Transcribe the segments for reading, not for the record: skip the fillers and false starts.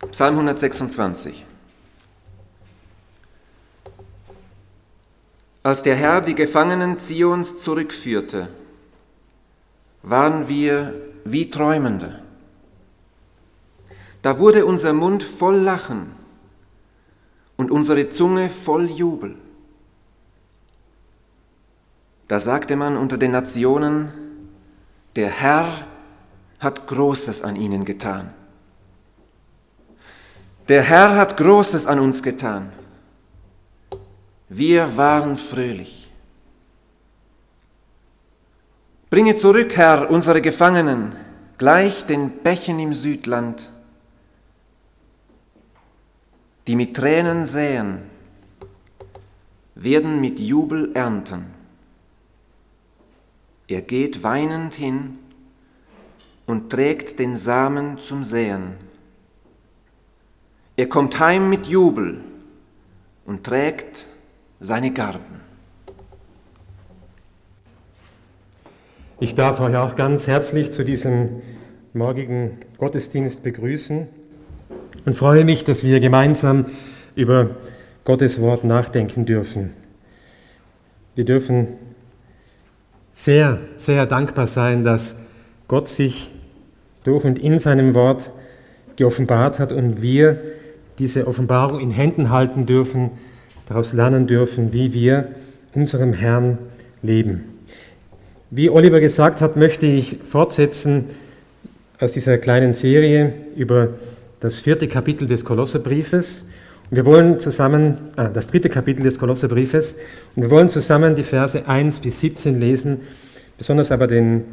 Psalm 126. Als der Herr die Gefangenen Zions zurückführte, waren wir wie Träumende. Da wurde unser Mund voll Lachen und unsere Zunge voll Jubel. Da sagte man unter den Nationen, der Herr hat Großes an ihnen getan. Der Herr hat Großes an uns getan. Wir waren fröhlich. Bringe zurück, Herr, unsere Gefangenen, gleich den Bächen im Südland, die mit Tränen säen, werden mit Jubel ernten. Er geht weinend hin und trägt den Samen zum Säen. Er kommt heim mit Jubel und trägt seine Garben. Ich darf euch auch ganz herzlich zu diesem morgigen Gottesdienst begrüßen und freue mich, dass wir gemeinsam über Gottes Wort nachdenken dürfen. Wir dürfen sehr, sehr dankbar sein, dass Gott sich durch und in seinem Wort geoffenbart hat und wir diese Offenbarung in Händen halten dürfen, daraus lernen dürfen, wie wir unserem Herrn leben. Wie Oliver gesagt hat, möchte ich fortsetzen aus dieser kleinen Serie über das 4. Kapitel des Kolosserbriefes. Und wir wollen zusammen, das 3. Kapitel des Kolosserbriefes, und wir wollen zusammen die Verse 1 bis 17 lesen, besonders aber den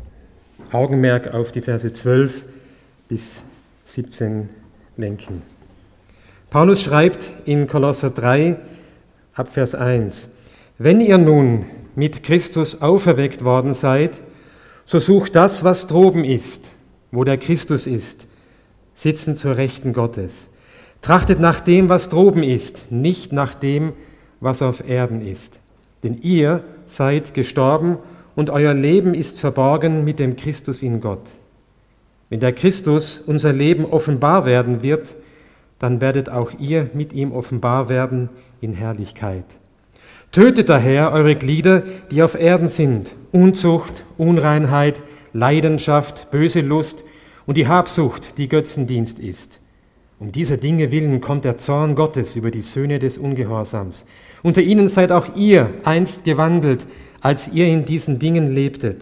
Augenmerk auf die Verse 12 bis 17 lenken. Paulus schreibt in Kolosser 3, ab Vers 1, wenn ihr nun mit Christus auferweckt worden seid, so sucht das, was droben ist, wo der Christus ist, sitzen zur Rechten Gottes. Trachtet nach dem, was droben ist, nicht nach dem, was auf Erden ist. Denn ihr seid gestorben und euer Leben ist verborgen mit dem Christus in Gott. Wenn der Christus unser Leben offenbar werden wird, dann werdet auch ihr mit ihm offenbar werden in Herrlichkeit. Tötet daher eure Glieder, die auf Erden sind, Unzucht, Unreinheit, Leidenschaft, böse Lust und die Habsucht, die Götzendienst ist. Um dieser Dinge willen kommt der Zorn Gottes über die Söhne des Ungehorsams. Unter ihnen seid auch ihr einst gewandelt, als ihr in diesen Dingen lebtet.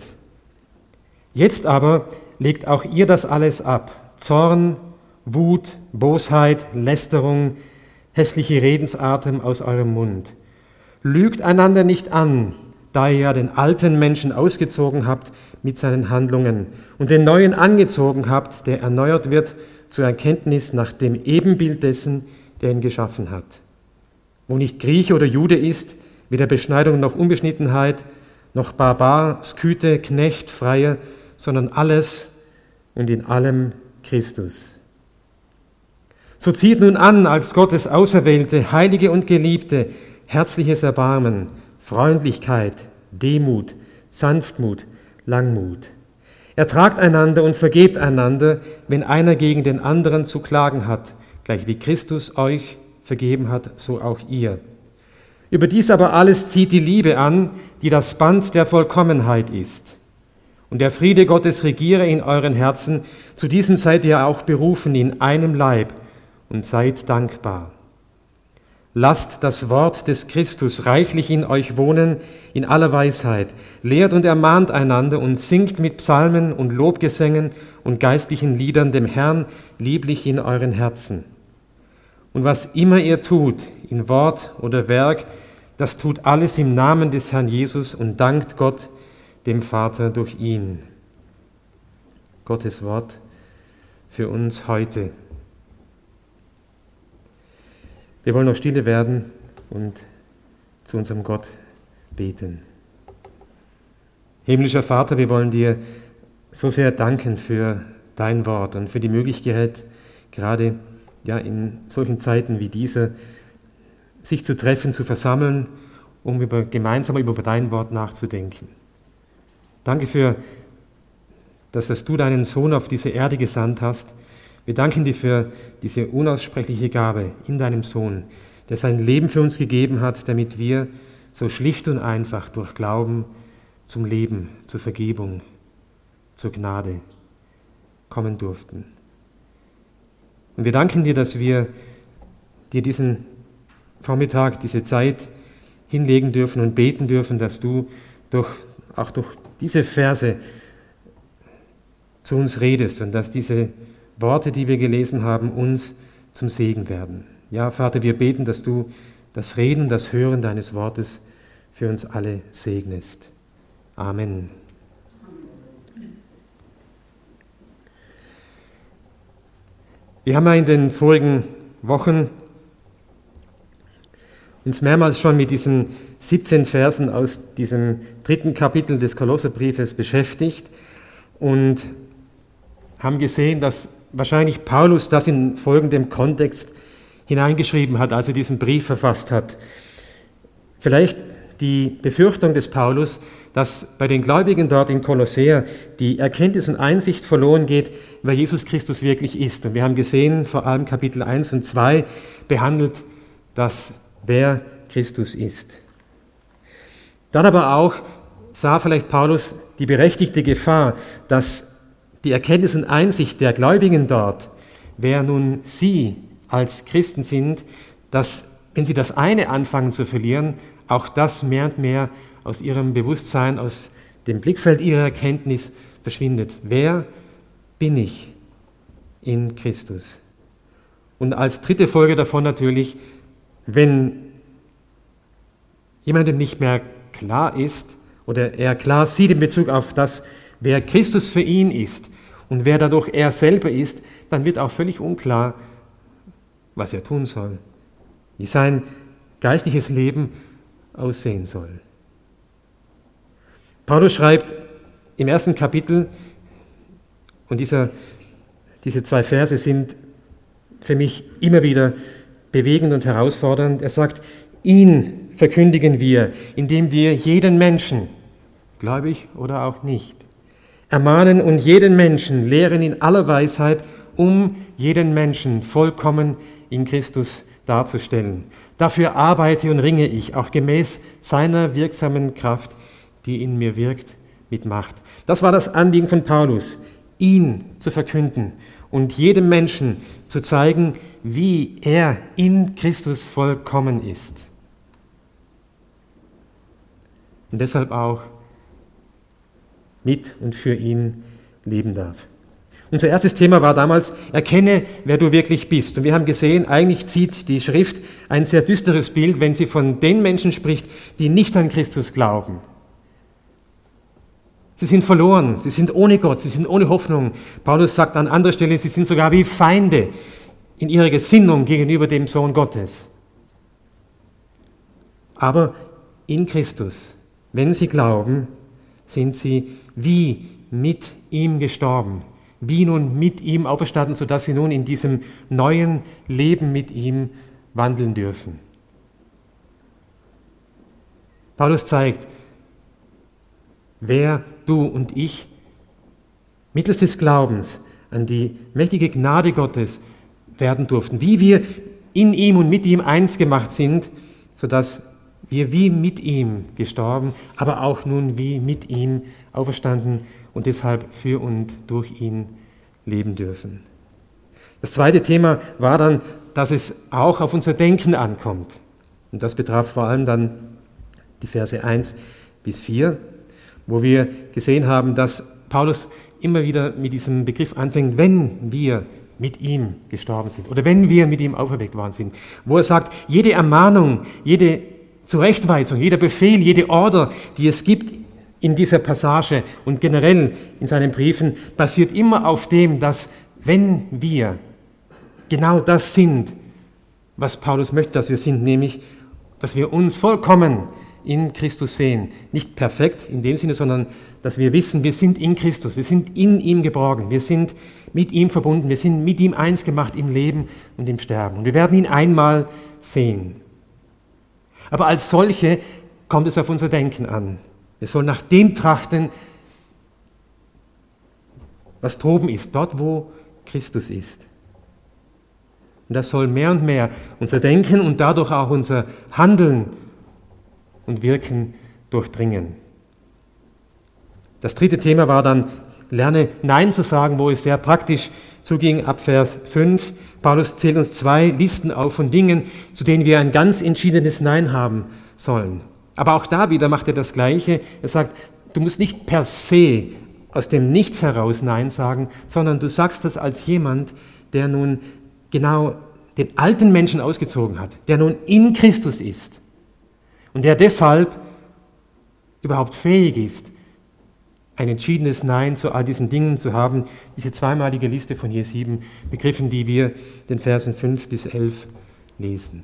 Jetzt aber legt auch ihr das alles ab: Zorn, Wut, Bosheit, Lästerung, hässliche Redensarten aus eurem Mund. Lügt einander nicht an, da ihr ja den alten Menschen ausgezogen habt mit seinen Handlungen und den neuen angezogen habt, der erneuert wird zur Erkenntnis nach dem Ebenbild dessen, der ihn geschaffen hat. Wo nicht Grieche oder Jude ist, weder Beschneidung noch Unbeschnittenheit, noch Barbar, Skythe, Knecht, Freier, sondern alles und in allem Christus. So zieht nun an, als Gottes Auserwählte, Heilige und Geliebte, herzliches Erbarmen, Freundlichkeit, Demut, Sanftmut, Langmut. Ertragt einander und vergebt einander, wenn einer gegen den anderen zu klagen hat, gleich wie Christus euch vergeben hat, so auch ihr. Über dies aber alles zieht die Liebe an, die das Band der Vollkommenheit ist. Und der Friede Gottes regiere in euren Herzen, zu diesem seid ihr auch berufen in einem Leib, und seid dankbar. Lasst das Wort des Christus reichlich in euch wohnen, in aller Weisheit. Lehrt und ermahnt einander und singt mit Psalmen und Lobgesängen und geistlichen Liedern dem Herrn lieblich in euren Herzen. Und was immer ihr tut, in Wort oder Werk, das tut alles im Namen des Herrn Jesus und dankt Gott, dem Vater, durch ihn. Gottes Wort für uns heute. Wir wollen noch stille werden und zu unserem Gott beten. Himmlischer Vater, wir wollen dir so sehr danken für dein Wort und für die Möglichkeit, gerade in solchen Zeiten wie dieser, sich zu treffen, zu versammeln, um gemeinsam über dein Wort nachzudenken. Danke dass du deinen Sohn auf diese Erde gesandt hast, Wir danken dir für diese unaussprechliche Gabe in deinem Sohn, der sein Leben für uns gegeben hat, damit wir so schlicht und einfach durch Glauben zum Leben, zur Vergebung, zur Gnade kommen durften. Und wir danken dir, dass wir dir diesen Vormittag, diese Zeit hinlegen dürfen und beten dürfen, dass du auch durch diese Verse zu uns redest und dass diese Worte, die wir gelesen haben, uns zum Segen werden. Ja, Vater, wir beten, dass du das Reden, das Hören deines Wortes für uns alle segnest. Amen. Wir haben ja in den vorigen Wochen uns mehrmals schon mit diesen 17 Versen aus diesem 3. Kapitel des Kolosserbriefes beschäftigt und haben gesehen, dass wahrscheinlich Paulus das in folgendem Kontext hineingeschrieben hat, als er diesen Brief verfasst hat. Vielleicht die Befürchtung des Paulus, dass bei den Gläubigen dort in Kolossea die Erkenntnis und Einsicht verloren geht, wer Jesus Christus wirklich ist. Und wir haben gesehen, vor allem Kapitel 1 und 2 behandelt das, wer Christus ist. Dann aber auch sah vielleicht Paulus die berechtigte Gefahr, dass die Erkenntnis und Einsicht der Gläubigen dort, wer nun sie als Christen sind, dass, wenn sie das eine anfangen zu verlieren, auch das mehr und mehr aus ihrem Bewusstsein, aus dem Blickfeld ihrer Erkenntnis verschwindet. Wer bin ich in Christus? Und als dritte Folge davon natürlich, wenn jemandem nicht mehr klar ist oder er klar sieht in Bezug auf das, wer Christus für ihn ist und wer dadurch er selber ist, dann wird auch völlig unklar, was er tun soll, wie sein geistliches Leben aussehen soll. Paulus schreibt im 1. Kapitel, und diese 2 Verse sind für mich immer wieder bewegend und herausfordernd. Er sagt, ihn verkündigen wir, indem wir jeden Menschen, gläubig oder auch nicht, ermahnen und jeden Menschen lehren in aller Weisheit, um jeden Menschen vollkommen in Christus darzustellen. Dafür arbeite und ringe ich, auch gemäß seiner wirksamen Kraft, die in mir wirkt, mit Macht. Das war das Anliegen von Paulus, ihn zu verkünden und jedem Menschen zu zeigen, wie er in Christus vollkommen ist. Und deshalb auch mit und für ihn leben darf. Unser erstes Thema war damals, erkenne, wer du wirklich bist. Und wir haben gesehen, eigentlich zieht die Schrift ein sehr düsteres Bild, wenn sie von den Menschen spricht, die nicht an Christus glauben. Sie sind verloren, sie sind ohne Gott, sie sind ohne Hoffnung. Paulus sagt an anderer Stelle, sie sind sogar wie Feinde in ihrer Gesinnung gegenüber dem Sohn Gottes. Aber in Christus, wenn sie glauben, sind sie wie mit ihm gestorben, wie nun mit ihm auferstanden, sodass sie nun in diesem neuen Leben mit ihm wandeln dürfen. Paulus zeigt, wer du und ich mittels des Glaubens an die mächtige Gnade Gottes werden durften, wie wir in ihm und mit ihm eins gemacht sind, sodass wir wie mit ihm gestorben, aber auch nun wie mit ihm auferstanden und deshalb für und durch ihn leben dürfen. Das zweite Thema war dann, dass es auch auf unser Denken ankommt. Und das betraf vor allem dann die Verse 1 bis 4, wo wir gesehen haben, dass Paulus immer wieder mit diesem Begriff anfängt, wenn wir mit ihm gestorben sind oder wenn wir mit ihm auferweckt worden sind, wo er sagt, jede Ermahnung, jede Zurechtweisung, jeder Befehl, jede Order, die es gibt in dieser Passage und generell in seinen Briefen, basiert immer auf dem, dass wenn wir genau das sind, was Paulus möchte, dass wir sind, nämlich, dass wir uns vollkommen in Christus sehen. Nicht perfekt in dem Sinne, sondern dass wir wissen, wir sind in Christus, wir sind in ihm geborgen, wir sind mit ihm verbunden, wir sind mit ihm eins gemacht im Leben und im Sterben. Und wir werden ihn einmal sehen. Aber als solche kommt es auf unser Denken an. Wir sollen nach dem trachten, was droben ist, dort wo Christus ist. Und das soll mehr und mehr unser Denken und dadurch auch unser Handeln und Wirken durchdringen. Das dritte Thema war dann, lerne Nein zu sagen, wo es sehr praktisch zuging ab Vers 5. Paulus zählt uns 2 Listen auf von Dingen, zu denen wir ein ganz entschiedenes Nein haben sollen. Aber auch da wieder macht er das Gleiche. Er sagt, du musst nicht per se aus dem Nichts heraus Nein sagen, sondern du sagst das als jemand, der nun genau den alten Menschen ausgezogen hat, der nun in Christus ist und der deshalb überhaupt fähig ist, ein entschiedenes Nein zu all diesen Dingen zu haben, diese zweimalige Liste von je 7 Begriffen, die wir den Versen 5 bis 11 lesen.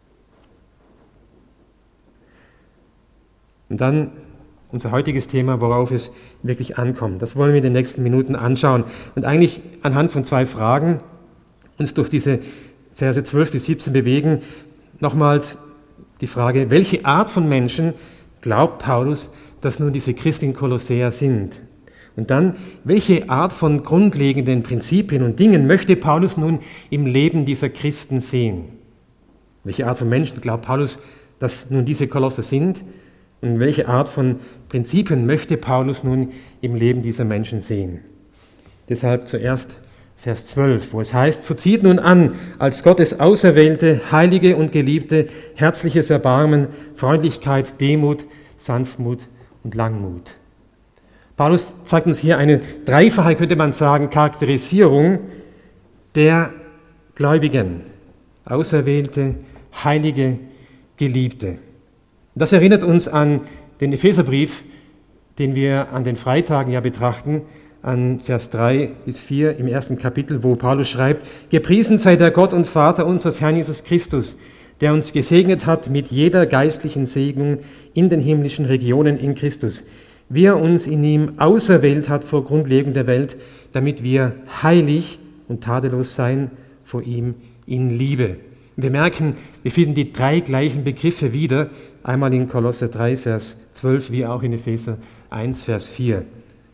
Und dann unser heutiges Thema, worauf es wirklich ankommt. Das wollen wir in den nächsten Minuten anschauen und eigentlich anhand von 2 Fragen uns durch diese Verse 12 bis 17 bewegen. Nochmals die Frage, welche Art von Menschen glaubt Paulus, dass nun diese Christen in Kolossäa sind? Und dann, welche Art von grundlegenden Prinzipien und Dingen möchte Paulus nun im Leben dieser Christen sehen? Welche Art von Menschen glaubt Paulus, dass nun diese Kolosser sind? Und welche Art von Prinzipien möchte Paulus nun im Leben dieser Menschen sehen? Deshalb zuerst Vers 12, wo es heißt, so zieht nun an, als Gottes Auserwählte, Heilige und Geliebte, herzliches Erbarmen, Freundlichkeit, Demut, Sanftmut und Langmut. Paulus zeigt uns hier eine dreifache, könnte man sagen, Charakterisierung der Gläubigen. Auserwählte, Heilige, Geliebte. Das erinnert uns an den Epheserbrief, den wir an den Freitagen ja betrachten, an Vers 3 bis 4 im 1. Kapitel, wo Paulus schreibt, gepriesen sei der Gott und Vater unseres Herrn Jesus Christus, der uns gesegnet hat mit jeder geistlichen Segnung in den himmlischen Regionen in Christus, wie er uns in ihm auserwählt hat vor Grundlegung der Welt, damit wir heilig und tadellos sein vor ihm in Liebe. Wir merken, wir finden die 3 gleichen Begriffe wieder, einmal in Kolosser 3, Vers 12, wie auch in Epheser 1, Vers 4.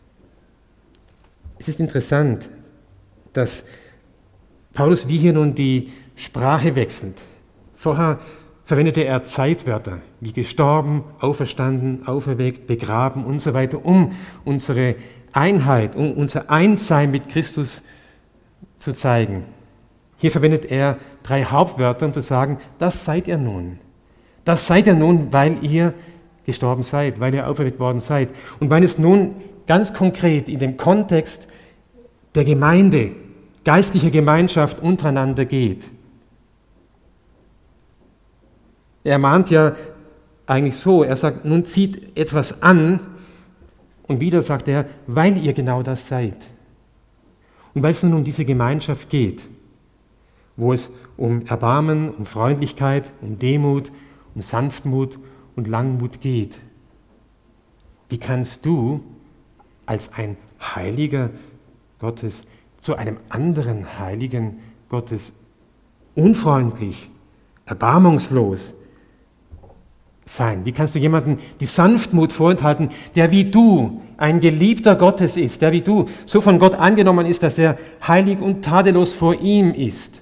Es ist interessant, dass Paulus wie hier nun die Sprache wechselt. Vorher verwendete er Zeitwörter wie gestorben, auferstanden, auferweckt, begraben und so weiter, um unsere Einheit, um unser Einssein mit Christus zu zeigen. Hier verwendet er 3 Hauptwörter, um zu sagen, das seid ihr nun. Das seid ihr nun, weil ihr gestorben seid, weil ihr auferweckt worden seid. Und weil es nun ganz konkret in dem Kontext der Gemeinde, geistlicher Gemeinschaft untereinander geht. Er mahnt ja eigentlich so, er sagt, nun zieht etwas an und wieder sagt er, weil ihr genau das seid. Und weil es nun um diese Gemeinschaft geht, wo es um Erbarmen, um Freundlichkeit, um Demut, um Sanftmut und Langmut geht. Wie kannst du als ein Heiliger Gottes zu einem anderen Heiligen Gottes unfreundlich, erbarmungslos sein? Wie kannst du jemandem die Sanftmut vorenthalten, der wie du ein Geliebter Gottes ist, der wie du so von Gott angenommen ist, dass er heilig und tadellos vor ihm ist?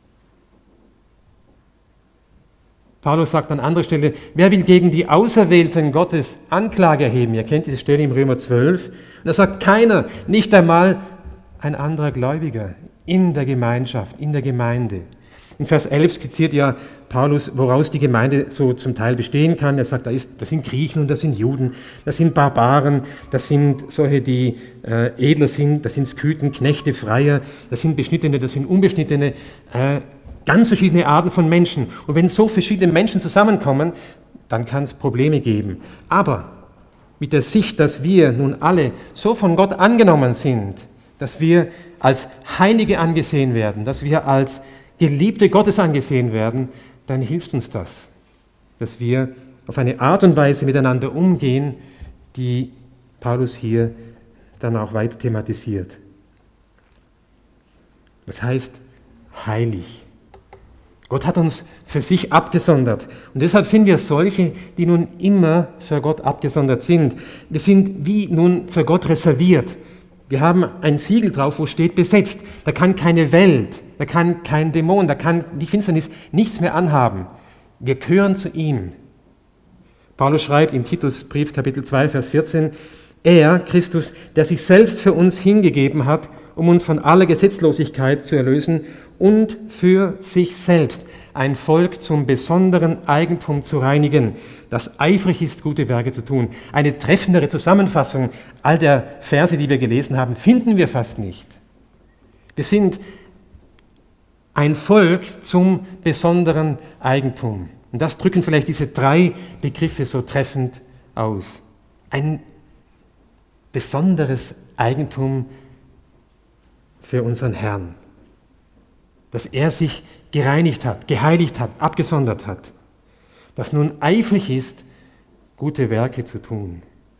Paulus sagt an anderer Stelle, wer will gegen die Auserwählten Gottes Anklage erheben? Ihr kennt diese Stelle im Römer 12. Und er sagt, keiner, nicht einmal ein anderer Gläubiger in der Gemeinschaft, in der Gemeinde. In Vers 11 skizziert ja Paulus, woraus die Gemeinde so zum Teil bestehen kann. Er sagt, das sind Griechen und das sind Juden, das sind Barbaren, das sind solche, die edler sind, das sind Skythen, Knechte, Freier, das sind Beschnittene, das sind Unbeschnittene, ganz verschiedene Arten von Menschen. Und wenn so verschiedene Menschen zusammenkommen, dann kann es Probleme geben. Aber mit der Sicht, dass wir nun alle so von Gott angenommen sind, dass wir als Heilige angesehen werden, dass wir als Geliebte Gottes angesehen werden, dann hilft uns das, dass wir auf eine Art und Weise miteinander umgehen, die Paulus hier dann auch weiter thematisiert. Das heißt heilig. Gott hat uns für sich abgesondert und deshalb sind wir solche, die nun immer für Gott abgesondert sind. Wir sind wie nun für Gott reserviert. Wir haben ein Siegel drauf, wo steht besetzt. Da kann keine Welt, da kann kein Dämon, da kann die Finsternis nichts mehr anhaben. Wir gehören zu ihm. Paulus schreibt im Titusbrief Kapitel 2, Vers 14, er, Christus, der sich selbst für uns hingegeben hat, um uns von aller Gesetzlosigkeit zu erlösen und für sich selbst ein Volk zum besonderen Eigentum zu reinigen, das eifrig ist, gute Werke zu tun. Eine treffendere Zusammenfassung all der Verse, die wir gelesen haben, finden wir fast nicht. Wir sind ein Volk zum besonderen Eigentum. Und das drücken vielleicht diese 3 Begriffe so treffend aus. Ein besonderes Eigentum für unseren Herrn, dass er sich gereinigt hat, geheiligt hat, abgesondert hat, das nun eifrig ist, gute Werke zu tun.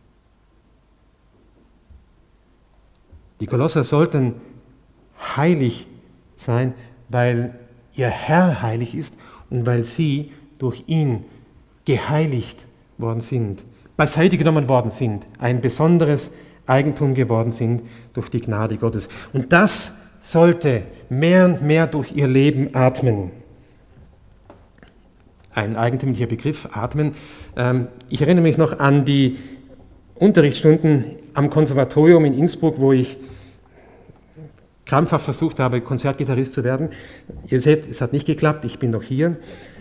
Die Kolosser sollten heilig sein, weil ihr Herr heilig ist und weil sie durch ihn geheiligt worden sind, beiseite genommen worden sind, ein besonderes Eigentum geworden sind durch die Gnade Gottes. Und das sollte mehr und mehr durch ihr Leben atmen. Ein eigentümlicher Begriff, atmen. Ich erinnere mich noch an die Unterrichtsstunden am Konservatorium in Innsbruck, wo ich krampfhaft versucht habe, Konzertgitarrist zu werden. Ihr seht, es hat nicht geklappt, ich bin noch hier.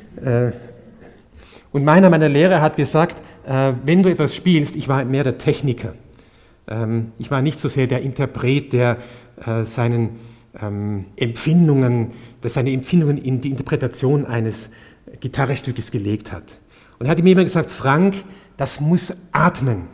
Und meiner meiner Lehrer hat gesagt, wenn du etwas spielst, ich war mehr der Techniker. Ich war nicht so sehr der Interpret, der seine Empfindungen in die Interpretation eines Gitarrestückes gelegt hat. Und er hat mir immer gesagt, Frank, das muss atmen.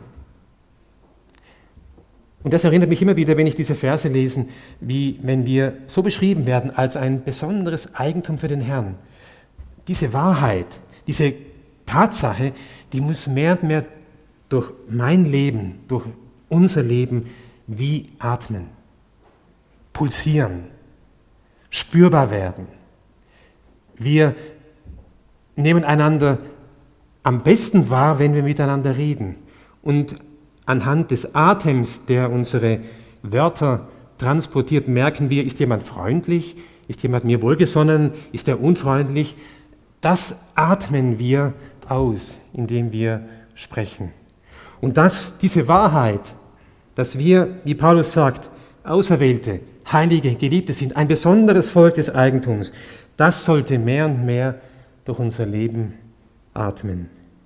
Und das erinnert mich immer wieder, wenn ich diese Verse lese, wie wenn wir so beschrieben werden als ein besonderes Eigentum für den Herrn. Diese Wahrheit, diese Tatsache, die muss mehr und mehr durch mein Leben, durch unser Leben wie atmen, pulsieren, spürbar werden. Wir nehmen einander am besten wahr, wenn wir miteinander reden. Und anhand des Atems, der unsere Wörter transportiert, merken wir, ist jemand freundlich, ist jemand mir wohlgesonnen, ist er unfreundlich. Das atmen wir aus, indem wir sprechen. Und diese Wahrheit, dass wir, wie Paulus sagt, Auserwählte, Heilige, Geliebte sind, ein besonderes Volk des Eigentums, das sollte mehr und mehr durch unser Leben atmen.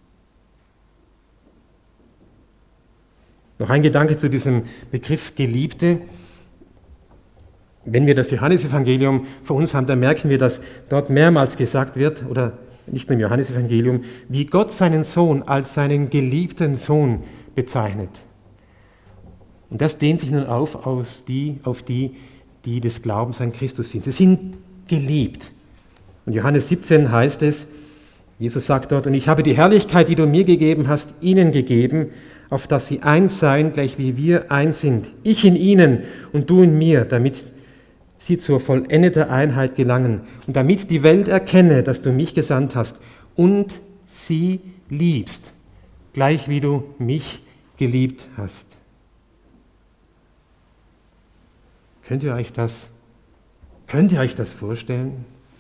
Noch ein Gedanke zu diesem Begriff Geliebte. Wenn wir das Johannesevangelium vor uns haben, dann merken wir, dass dort mehrmals gesagt wird, oder nicht nur im Johannesevangelium, wie Gott seinen Sohn als seinen geliebten Sohn bezeichnet. Und das dehnt sich nun auf die, die des Glaubens an Christus sind. Sie sind geliebt. Und Johannes 17 heißt es, Jesus sagt dort, und ich habe die Herrlichkeit, die du mir gegeben hast, ihnen gegeben, auf dass sie eins seien, gleich wie wir eins sind. Ich in ihnen und du in mir, damit sie zur vollendeten Einheit gelangen und damit die Welt erkenne, dass du mich gesandt hast und sie liebst, gleich wie du mich geliebt hast. Könnt ihr euch das vorstellen?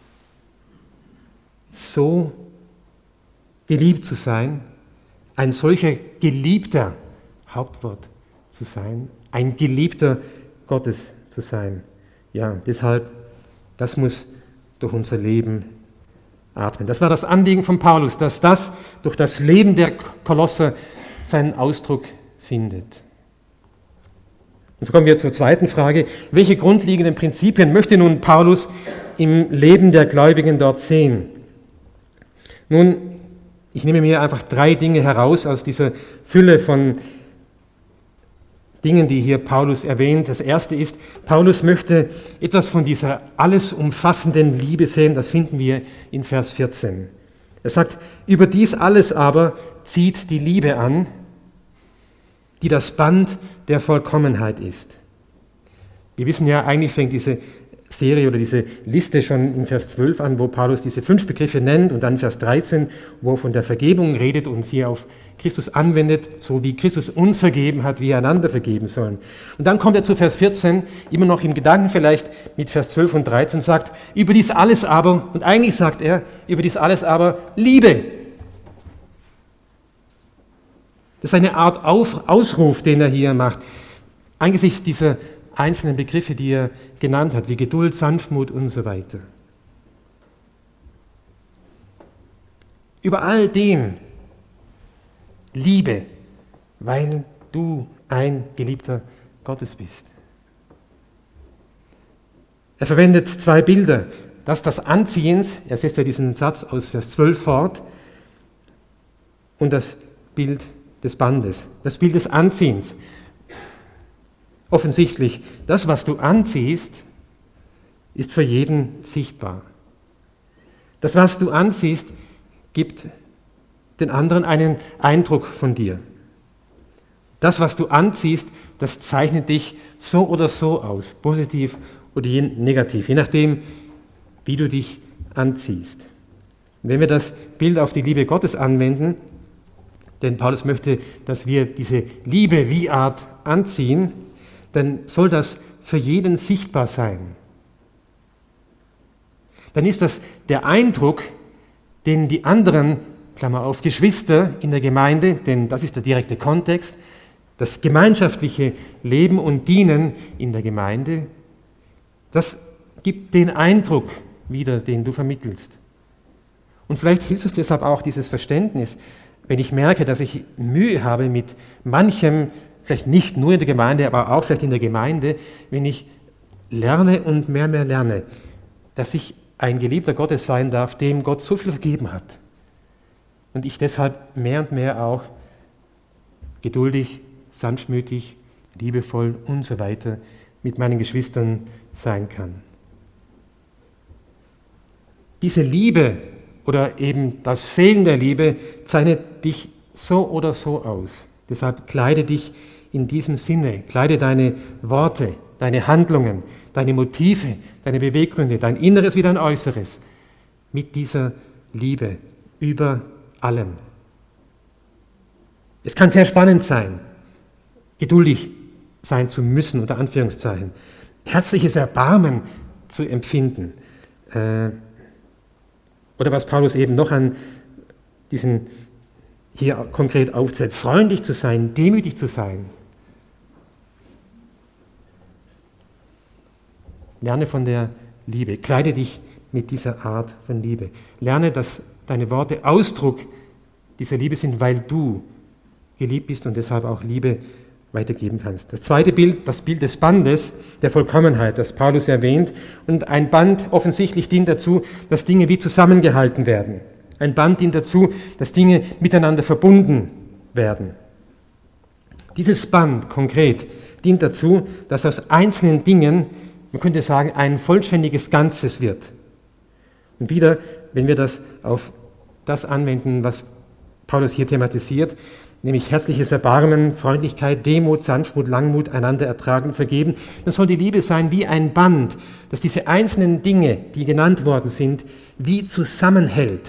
So geliebt zu sein, ein solcher geliebter Hauptwort zu sein, ein geliebter Gottes zu sein. Ja, deshalb, das muss durch unser Leben atmen. Das war das Anliegen von Paulus, dass das durch das Leben der Kolosser seinen Ausdruck findet. Und so kommen wir zur zweiten Frage. Welche grundlegenden Prinzipien möchte nun Paulus im Leben der Gläubigen dort sehen? Nun, ich nehme mir einfach 3 Dinge heraus aus dieser Fülle von Dingen, die hier Paulus erwähnt. Das erste ist, Paulus möchte etwas von dieser alles umfassenden Liebe sehen. Das finden wir in Vers 14. Er sagt, über dies alles aber zieht die Liebe an, die das Band der Vollkommenheit ist. Wir wissen ja, eigentlich fängt diese Serie oder diese Liste schon in Vers 12 an, wo Paulus diese 5 Begriffe nennt und dann Vers 13, wo er von der Vergebung redet und sie auf Christus anwendet, so wie Christus uns vergeben hat, wie wir einander vergeben sollen. Und dann kommt er zu Vers 14, immer noch im Gedanken vielleicht mit Vers 12 und 13, sagt, über dies alles aber, und eigentlich sagt er, über dies alles aber Liebe. Das ist eine Art Ausruf, den er hier macht, angesichts dieser einzelnen Begriffe, die er genannt hat, wie Geduld, Sanftmut und so weiter. Über all dem Liebe, weil du ein Geliebter Gottes bist. Er verwendet 2 Bilder. Das Anziehens, er setzt ja diesen Satz aus Vers 12 fort, und das Bild des Bandes, das Bild des Anziehens. Offensichtlich, das, was du anziehst, ist für jeden sichtbar. Das, was du anziehst, gibt den anderen einen Eindruck von dir. Das, was du anziehst, das zeichnet dich so oder so aus, positiv oder negativ, je nachdem, wie du dich anziehst. Und wenn wir das Bild auf die Liebe Gottes anwenden, denn Paulus möchte, dass wir diese Liebe wie Art anziehen, dann soll das für jeden sichtbar sein. Dann ist das der Eindruck, den die anderen, Klammer auf, Geschwister in der Gemeinde, denn das ist der direkte Kontext, das gemeinschaftliche Leben und Dienen in der Gemeinde, das gibt den Eindruck wieder, den du vermittelst. Und vielleicht hilft es deshalb auch dieses Verständnis, wenn ich merke, dass ich Mühe habe mit manchem, vielleicht nicht nur in der Gemeinde, aber auch vielleicht in der Gemeinde, wenn ich lerne und mehr lerne, dass ich ein Geliebter Gottes sein darf, dem Gott so viel vergeben hat. Und ich deshalb mehr und mehr auch geduldig, sanftmütig, liebevoll und so weiter mit meinen Geschwistern sein kann. Diese Liebe oder eben das Fehlen der Liebe zeichnet dich so oder so aus. Deshalb kleide dich in diesem Sinne, kleide deine Worte, deine Handlungen, deine Motive, deine Beweggründe, dein Inneres wie dein Äußeres mit dieser Liebe über allem. Es kann sehr spannend sein, geduldig sein zu müssen, unter Anführungszeichen, herzliches Erbarmen zu empfinden. Oder was Paulus eben noch an diesen hier konkret aufzählt, freundlich zu sein, demütig zu sein. Lerne von der Liebe, kleide dich mit dieser Art von Liebe. Lerne, dass deine Worte Ausdruck dieser Liebe sind, weil du geliebt bist und deshalb auch Liebe weitergeben kannst. Das zweite Bild, das Bild des Bandes, der Vollkommenheit, das Paulus erwähnt. Und ein Band offensichtlich dient dazu, dass Dinge wie zusammengehalten werden. Ein Band dient dazu, dass Dinge miteinander verbunden werden. Dieses Band konkret dient dazu, dass aus einzelnen Dingen, man könnte sagen, ein vollständiges Ganzes wird. Und wieder, wenn wir das auf das anwenden, was Paulus hier thematisiert, nämlich herzliches Erbarmen, Freundlichkeit, Demut, Sanftmut, Langmut, einander ertragen, vergeben, dann soll die Liebe sein wie ein Band, das diese einzelnen Dinge, die genannt worden sind, wie zusammenhält.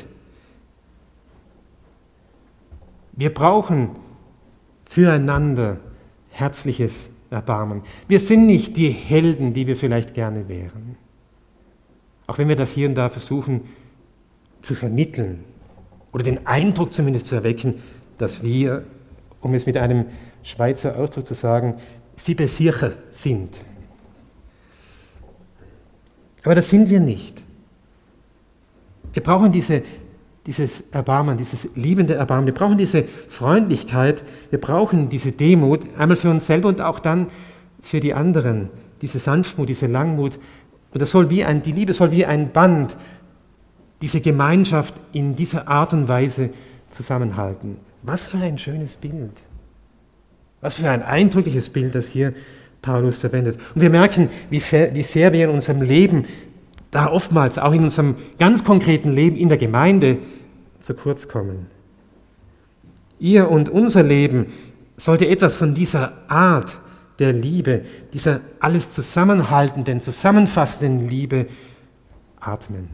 Wir brauchen füreinander herzliches Erbarmen. Wir sind nicht die Helden, die wir vielleicht gerne wären. Auch wenn wir das hier und da versuchen zu vermitteln oder den Eindruck zumindest zu erwecken, dass wir, um es mit einem Schweizer Ausdruck zu sagen, Siebensicher sind. Aber das sind wir nicht. Wir brauchen dieses Erbarmen, dieses liebende Erbarmen, wir brauchen diese Freundlichkeit, wir brauchen diese Demut, einmal für uns selber und auch dann für die anderen, diese Sanftmut, diese Langmut. Und die Liebe soll wie ein Band diese Gemeinschaft in dieser Art und Weise zusammenhalten. Was für ein schönes Bild. Was für ein eindrückliches Bild, das hier Paulus verwendet. Und wir merken, wie sehr wir in unserem Leben, da oftmals auch in unserem ganz konkreten Leben in der Gemeinde, zu kurz kommen. Ihr und unser Leben sollte etwas von dieser Art der Liebe, dieser alles zusammenhaltenden, zusammenfassenden Liebe atmen.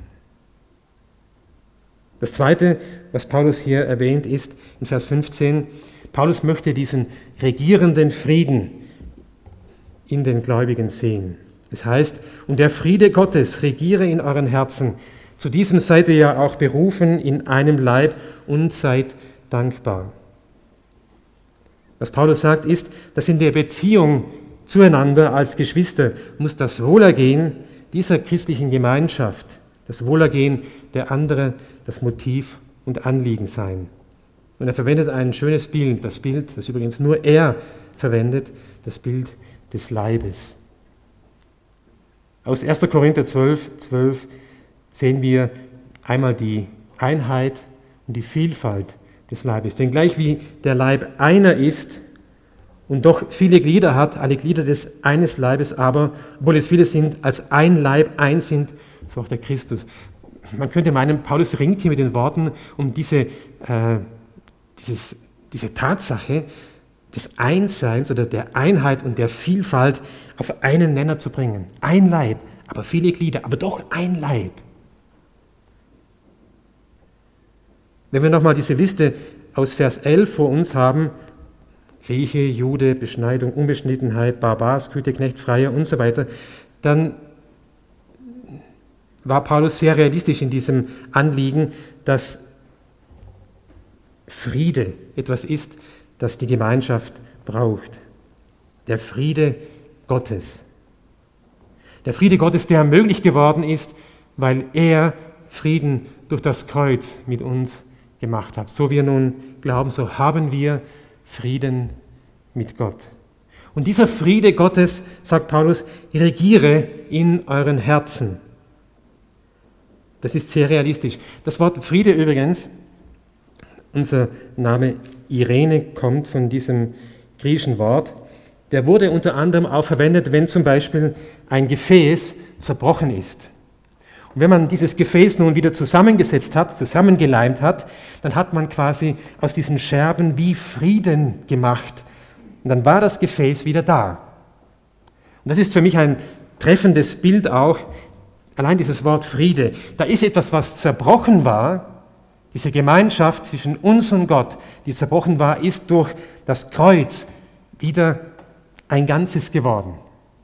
Das Zweite, was Paulus hier erwähnt, ist in Vers 15, Paulus möchte diesen regierenden Frieden in den Gläubigen sehen. Das heißt, und der Friede Gottes regiere in euren Herzen. Zu diesem seid ihr ja auch berufen in einem Leib und seid dankbar. Was Paulus sagt, ist, dass in der Beziehung zueinander als Geschwister muss das Wohlergehen dieser christlichen Gemeinschaft, das Wohlergehen der anderen, das Motiv und Anliegen sein. Und er verwendet ein schönes Bild, das übrigens nur er verwendet, das Bild des Leibes. Aus 1. Korinther 12 sehen wir einmal die Einheit und die Vielfalt des Leibes. Denn gleich wie der Leib einer ist und doch viele Glieder hat, alle Glieder des eines Leibes aber, obwohl es viele sind, als ein Leib eins sind, so auch der Christus. Man könnte meinen, Paulus ringt hier mit den Worten, um diese Tatsache des Einsseins oder der Einheit und der Vielfalt auf einen Nenner zu bringen. Ein Leib, aber viele Glieder, aber doch ein Leib. Wenn wir nochmal diese Liste aus Vers 11 vor uns haben, Grieche, Jude, Beschneidung, Unbeschnittenheit, Barbar, Skythe, Knecht, Freier und so weiter, dann war Paulus sehr realistisch in diesem Anliegen, dass Friede etwas ist, das die Gemeinschaft braucht. Der Friede Gottes. Der Friede Gottes, der möglich geworden ist, weil er Frieden durch das Kreuz mit uns gemacht hat. So wir nun glauben, so haben wir Frieden mit Gott. Und dieser Friede Gottes, sagt Paulus, regiere in euren Herzen. Das ist sehr realistisch. Das Wort Friede übrigens, unser Name Irene kommt von diesem griechischen Wort. Der wurde unter anderem auch verwendet, wenn zum Beispiel ein Gefäß zerbrochen ist. Und wenn man dieses Gefäß nun wieder zusammengesetzt hat, zusammengeleimt hat, dann hat man quasi aus diesen Scherben wie Frieden gemacht. Und dann war das Gefäß wieder da. Und das ist für mich ein treffendes Bild auch, allein dieses Wort Friede. Da ist etwas, was zerbrochen war. Diese Gemeinschaft zwischen uns und Gott, die zerbrochen war, ist durch das Kreuz wieder ein Ganzes geworden.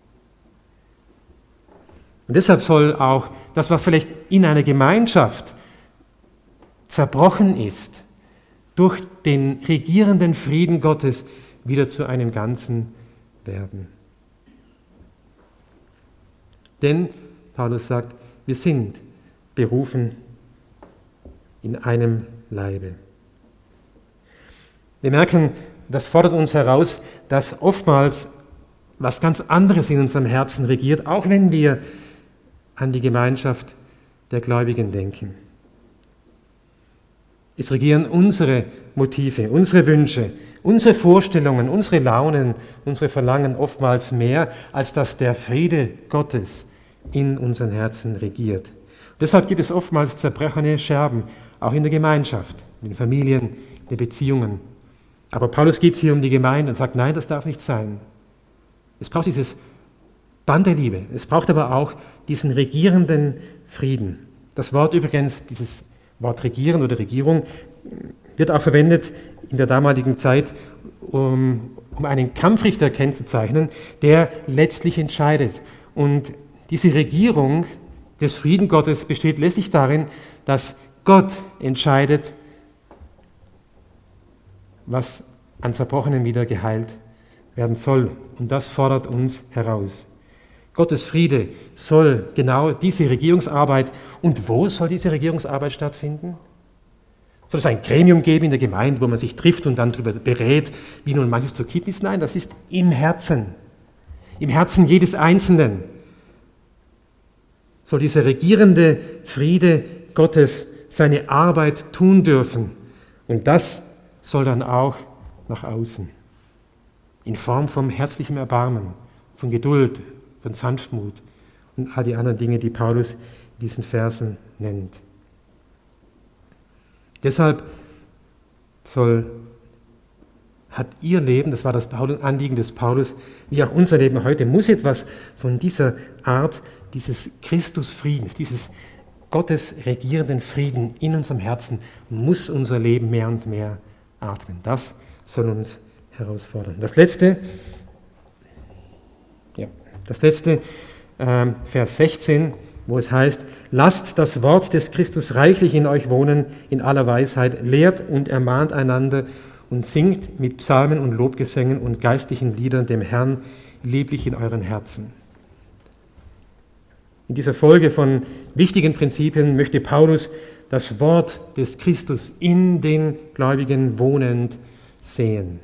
Und deshalb soll auch das, was vielleicht in einer Gemeinschaft zerbrochen ist, durch den regierenden Frieden Gottes wieder zu einem Ganzen werden. Denn, Paulus sagt, wir sind berufen in einem Leibe. Wir merken, das fordert uns heraus, dass oftmals was ganz anderes in unserem Herzen regiert, auch wenn wir an die Gemeinschaft der Gläubigen denken. Es regieren unsere Motive, unsere Wünsche, unsere Vorstellungen, unsere Launen, unsere Verlangen oftmals mehr, als dass der Friede Gottes in unseren Herzen regiert. Und deshalb gibt es oftmals zerbrochene Scherben, auch in der Gemeinschaft, in den Familien, in den Beziehungen. Aber Paulus geht hier um die Gemeinde und sagt, nein, das darf nicht sein. Es braucht dieses Band der Liebe. Es braucht aber auch diesen regierenden Frieden. Das Wort übrigens, dieses Wort regieren oder Regierung, wird auch verwendet in der damaligen Zeit, um einen Kampfrichter kennzuzeichnen, der letztlich entscheidet. Und diese Regierung des Frieden Gottes besteht letztlich darin, dass Gott entscheidet, was an Zerbrochenen wieder geheilt werden soll. Und das fordert uns heraus. Gottes Friede soll genau diese Regierungsarbeit, und wo soll diese Regierungsarbeit stattfinden? Soll es ein Gremium geben in der Gemeinde, wo man sich trifft und dann darüber berät, wie nun manches zu kitten ist? Nein, das ist im Herzen jedes Einzelnen. Soll dieser regierende Friede Gottes seine Arbeit tun dürfen. Und das soll dann auch nach außen. In Form von herzlichem Erbarmen, von Geduld, von Sanftmut und all die anderen Dinge, die Paulus in diesen Versen nennt. Deshalb soll hat ihr Leben, das war das Anliegen des Paulus, wie auch unser Leben heute, muss etwas von dieser Art, dieses Christusfriedens, dieses Gottes regierenden Frieden in unserem Herzen, muss unser Leben mehr und mehr atmen. Das soll uns herausfordern. Das letzte, Vers 16, wo es heißt, lasst das Wort des Christus reichlich in euch wohnen, in aller Weisheit, lehrt und ermahnt einander und singt mit Psalmen und Lobgesängen und geistlichen Liedern dem Herrn lieblich in euren Herzen. In dieser Folge von wichtigen Prinzipien möchte Paulus das Wort des Christus in den Gläubigen wohnend sehen.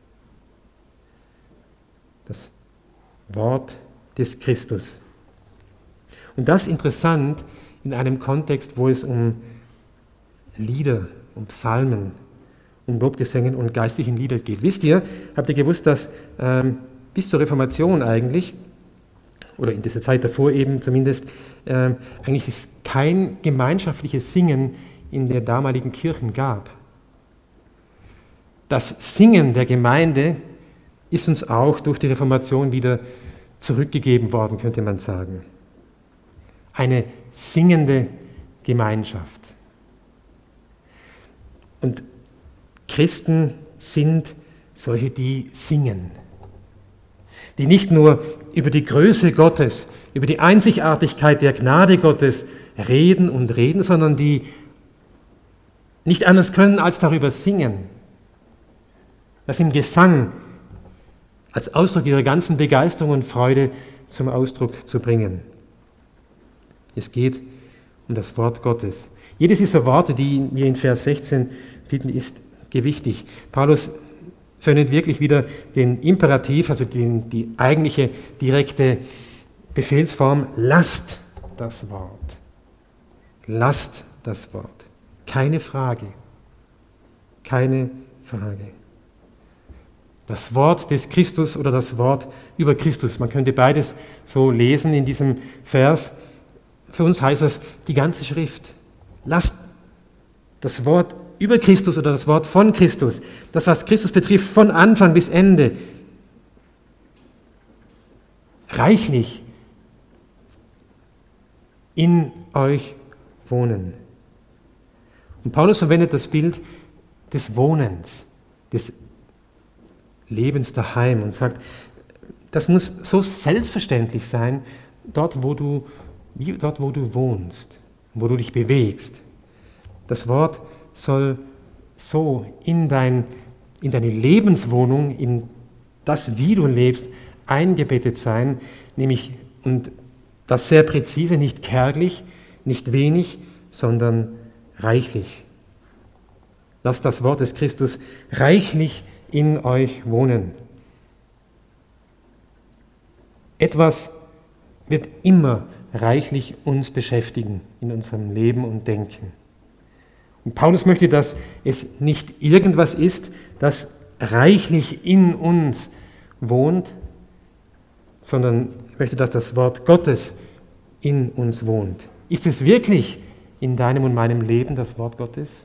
Das Wort des Christus. Und das interessant in einem Kontext, wo es um Lieder, um Psalmen, um Lobgesängen und geistlichen Lieder geht. Habt ihr gewusst, dass bis zur Reformation eigentlich, oder in dieser Zeit davor eben zumindest, eigentlich es kein gemeinschaftliches Singen in der damaligen Kirchen gab. Das Singen der Gemeinde ist uns auch durch die Reformation wieder zurückgegeben worden, könnte man sagen. Eine singende Gemeinschaft. Und Christen sind solche, die singen. Die nicht nur über die Größe Gottes, über die Einzigartigkeit der Gnade Gottes reden, sondern die nicht anders können, als darüber singen. Das im Gesang als Ausdruck ihrer ganzen Begeisterung und Freude zum Ausdruck zu bringen. Es geht um das Wort Gottes. Jedes dieser Worte, die wir in Vers 16 finden, ist gewichtig. Paulus verwendet wirklich wieder den Imperativ, also die eigentliche direkte Befehlsform, lasst das Wort. Lasst das Wort. Keine Frage. Keine Frage. Das Wort des Christus oder das Wort über Christus. Man könnte beides so lesen in diesem Vers. Für uns heißt das die ganze Schrift. Lasst das Wort über Christus oder das Wort von Christus, das, was Christus betrifft, von Anfang bis Ende, reichlich in euch wohnen. Und Paulus verwendet das Bild des Wohnens, des Lebens daheim und sagt, das muss so selbstverständlich sein, dort wo du wohnst, wo du dich bewegst. Das Wort soll so in deine Lebenswohnung, in das, wie du lebst, eingebettet sein, nämlich, und das sehr präzise, nicht kärglich, nicht wenig, sondern reichlich. Lasst das Wort des Christus reichlich in euch wohnen. Etwas wird immer reichlich uns beschäftigen in unserem Leben und Denken. Und Paulus möchte, dass es nicht irgendwas ist, das reichlich in uns wohnt, sondern möchte, dass das Wort Gottes in uns wohnt. Ist es wirklich in deinem und meinem Leben das Wort Gottes?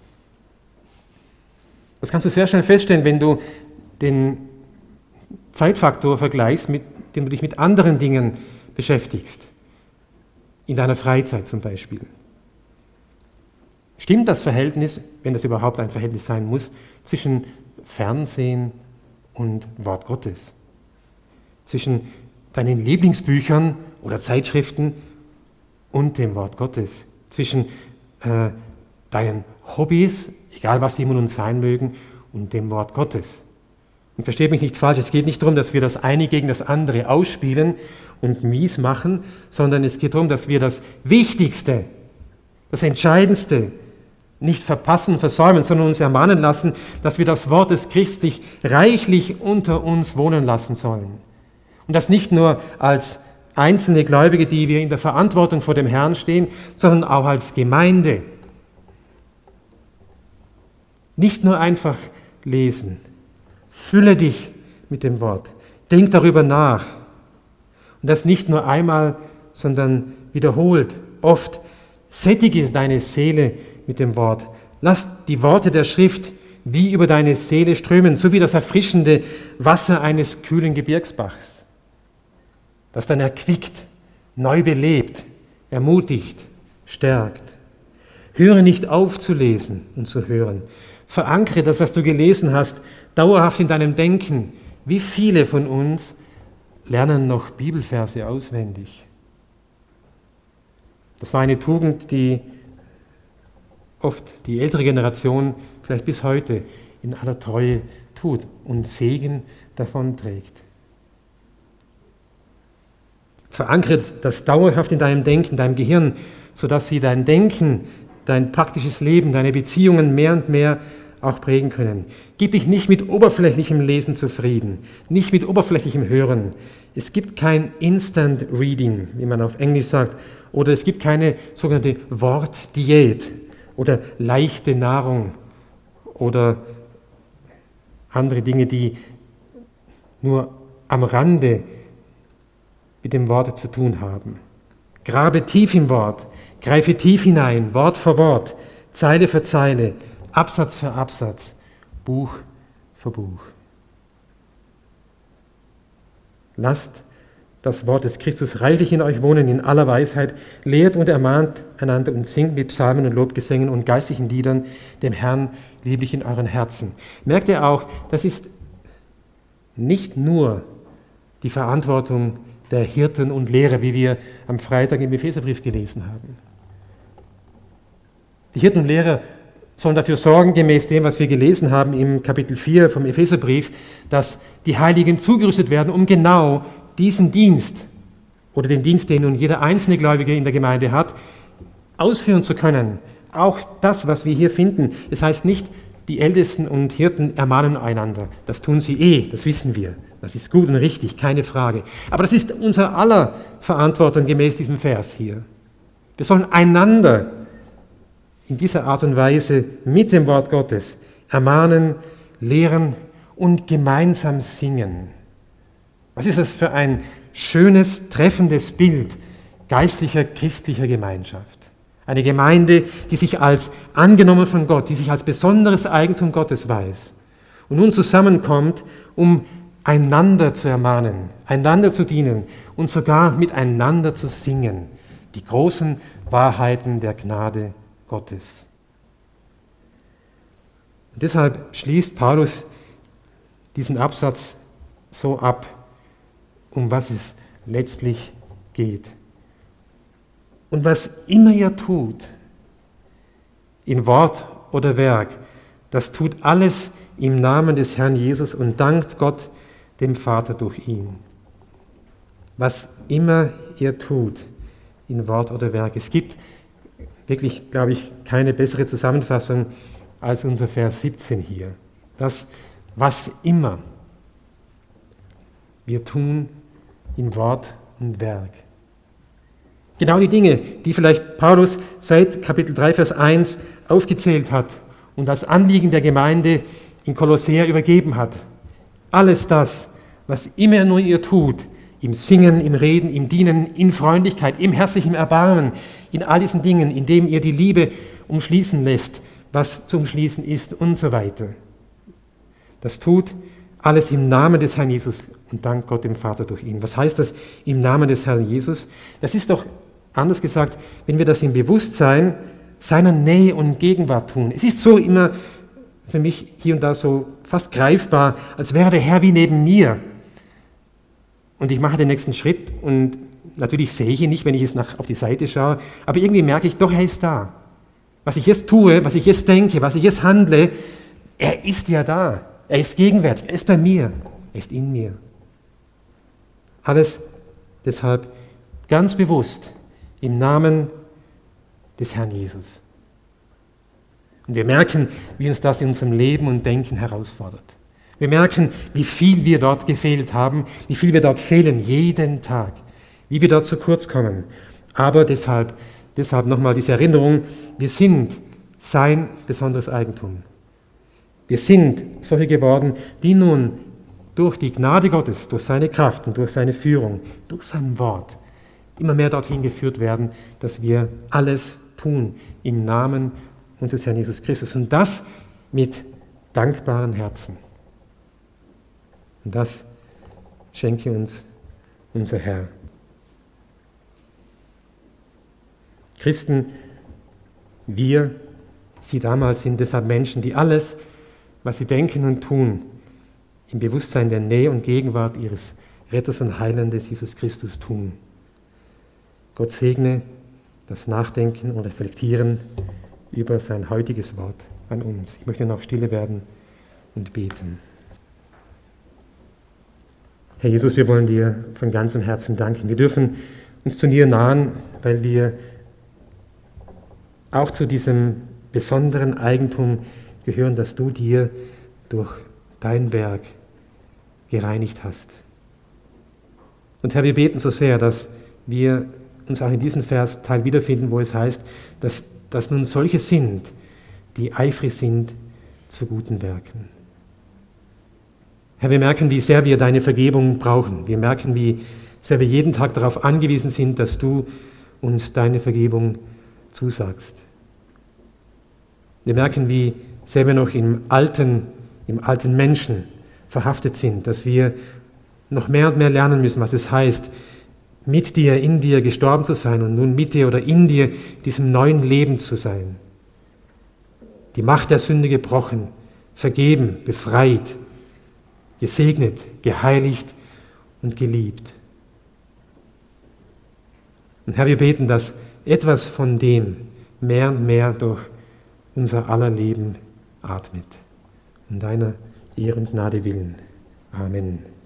Das kannst du sehr schnell feststellen, wenn du den Zeitfaktor vergleichst, mit dem du dich mit anderen Dingen beschäftigst. In deiner Freizeit zum Beispiel. Stimmt das Verhältnis, wenn das überhaupt ein Verhältnis sein muss, zwischen Fernsehen und Wort Gottes? Zwischen deinen Lieblingsbüchern oder Zeitschriften und dem Wort Gottes? Zwischen deinen Hobbys, egal was die nun sein mögen, und dem Wort Gottes? Und versteht mich nicht falsch, es geht nicht darum, dass wir das eine gegen das andere ausspielen und mies machen, sondern es geht darum, dass wir das Wichtigste, das Entscheidendste nicht verpassen, versäumen, sondern uns ermahnen lassen, dass wir das Wort des Christus reichlich unter uns wohnen lassen sollen. Und das nicht nur als einzelne Gläubige, die wir in der Verantwortung vor dem Herrn stehen, sondern auch als Gemeinde. Nicht nur einfach lesen. Fülle dich mit dem Wort. Denk darüber nach. Und das nicht nur einmal, sondern wiederholt, oft. Sättige deine Seele mit dem Wort. Lass die Worte der Schrift wie über deine Seele strömen, so wie das erfrischende Wasser eines kühlen Gebirgsbachs, das dann erquickt, neu belebt, ermutigt, stärkt. Höre nicht auf zu lesen und zu hören. Verankere das, was du gelesen hast, dauerhaft in deinem Denken. Wie viele von uns lernen noch Bibelverse auswendig? Das war eine Tugend, die oft die ältere Generation vielleicht bis heute in aller Treue tut und Segen davonträgt. Verankere das dauerhaft in deinem Denken, deinem Gehirn, sodass sie dein Denken, dein praktisches Leben, deine Beziehungen mehr und mehr auch prägen können. Gib dich nicht mit oberflächlichem Lesen zufrieden, nicht mit oberflächlichem Hören. Es gibt kein Instant Reading, wie man auf Englisch sagt, oder es gibt keine sogenannte Wortdiät oder leichte Nahrung oder andere Dinge, die nur am Rande mit dem Wort zu tun haben. Grabe tief im Wort, greife tief hinein, Wort für Wort, Zeile für Zeile, Absatz für Absatz, Buch für Buch. Lasst das Wort des Christus reichlich in euch wohnen in aller Weisheit, lehrt und ermahnt einander und singt mit Psalmen und Lobgesängen und geistlichen Liedern dem Herrn lieblich in euren Herzen. Merkt ihr auch, das ist nicht nur die Verantwortung der Hirten und Lehrer, wie wir am Freitag im Epheserbrief gelesen haben. Die Hirten und Lehrer sollen dafür sorgen, gemäß dem, was wir gelesen haben im Kapitel 4 vom Epheserbrief, dass die Heiligen zugerüstet werden, um genau diesen Dienst oder den Dienst, den nun jeder einzelne Gläubige in der Gemeinde hat, ausführen zu können. Auch das, was wir hier finden. Es heißt nicht, die Ältesten und Hirten ermahnen einander. Das tun sie das wissen wir. Das ist gut und richtig, keine Frage. Aber das ist unser aller Verantwortung gemäß diesem Vers hier. Wir sollen einander in dieser Art und Weise mit dem Wort Gottes ermahnen, lehren und gemeinsam singen. Was ist das für ein schönes, treffendes Bild geistlicher, christlicher Gemeinschaft? Eine Gemeinde, die sich als angenommen von Gott, die sich als besonderes Eigentum Gottes weiß und nun zusammenkommt, um einander zu ermahnen, einander zu dienen und sogar miteinander zu singen, die großen Wahrheiten der Gnade Gottes. Und deshalb schließt Paulus diesen Absatz so ab, um was es letztlich geht. Und was immer ihr tut, in Wort oder Werk, das tut alles im Namen des Herrn Jesus und dankt Gott, dem Vater, durch ihn. Was immer ihr tut, in Wort oder Werk. Es gibt wirklich, glaube ich, keine bessere Zusammenfassung als unser Vers 17 hier. Das, was immer wir tun, in Wort und Werk. Genau die Dinge, die vielleicht Paulus seit Kapitel 3, Vers 1 aufgezählt hat und als Anliegen der Gemeinde in Kolossea übergeben hat. Alles das, was immer nur ihr tut, im Singen, im Reden, im Dienen, in Freundlichkeit, im herzlichen Erbarmen, in all diesen Dingen, indem ihr die Liebe umschließen lässt, was zu umschließen ist und so weiter. Das tut alles im Namen des Herrn Jesus und dank Gott dem Vater durch ihn. Was heißt das im Namen des Herrn Jesus? Das ist doch, anders gesagt, wenn wir das im Bewusstsein seiner Nähe und Gegenwart tun. Es ist so immer für mich hier und da so fast greifbar, als wäre der Herr wie neben mir. Und ich mache den nächsten Schritt und natürlich sehe ich ihn nicht, wenn ich jetzt auf die Seite schaue, aber irgendwie merke ich, doch, er ist da. Was ich jetzt tue, was ich jetzt denke, was ich jetzt handle, er ist ja da. Er ist gegenwärtig, er ist bei mir, er ist in mir. Alles deshalb ganz bewusst im Namen des Herrn Jesus. Und wir merken, wie uns das in unserem Leben und Denken herausfordert. Wir merken, wie viel wir dort gefehlt haben, wie viel wir dort fehlen, jeden Tag, wie wir dort zu kurz kommen. Aber deshalb nochmal diese Erinnerung, wir sind sein besonderes Eigentum. Wir sind solche geworden, die nun durch die Gnade Gottes, durch seine Kraft und durch seine Führung, durch sein Wort immer mehr dorthin geführt werden, dass wir alles tun im Namen unseres Herrn Jesus Christus. Und das mit dankbaren Herzen. Und das schenke uns unser Herr. Christen, sie damals sind deshalb Menschen, die alles, was sie denken und tun, im Bewusstsein der Nähe und Gegenwart ihres Retters und Heilandes Jesus Christus tun. Gott segne das Nachdenken und Reflektieren über sein heutiges Wort an uns. Ich möchte noch stille werden und beten. Herr Jesus, wir wollen dir von ganzem Herzen danken. Wir dürfen uns zu dir nahen, weil wir auch zu diesem besonderen Eigentum gehören, das du dir durch dein Werk gereinigt hast. Und Herr, wir beten so sehr, dass wir uns auch in diesem Vers Teil wiederfinden, wo es heißt, dass nun solche sind, die eifrig sind zu guten Werken. Herr, wir merken, wie sehr wir deine Vergebung brauchen. Wir merken, wie sehr wir jeden Tag darauf angewiesen sind, dass du uns deine Vergebung zusagst. Wir merken, wie sehr wir noch im alten Menschen verhaftet sind, dass wir noch mehr und mehr lernen müssen, was es heißt, mit dir, in dir gestorben zu sein und nun mit dir oder in dir diesem neuen Leben zu sein. Die Macht der Sünde gebrochen, vergeben, befreit, gesegnet, geheiligt und geliebt. Und Herr, wir beten, dass etwas von dem mehr und mehr durch unser aller Leben atmet. Um deiner Ehre und Gnade willen. Amen.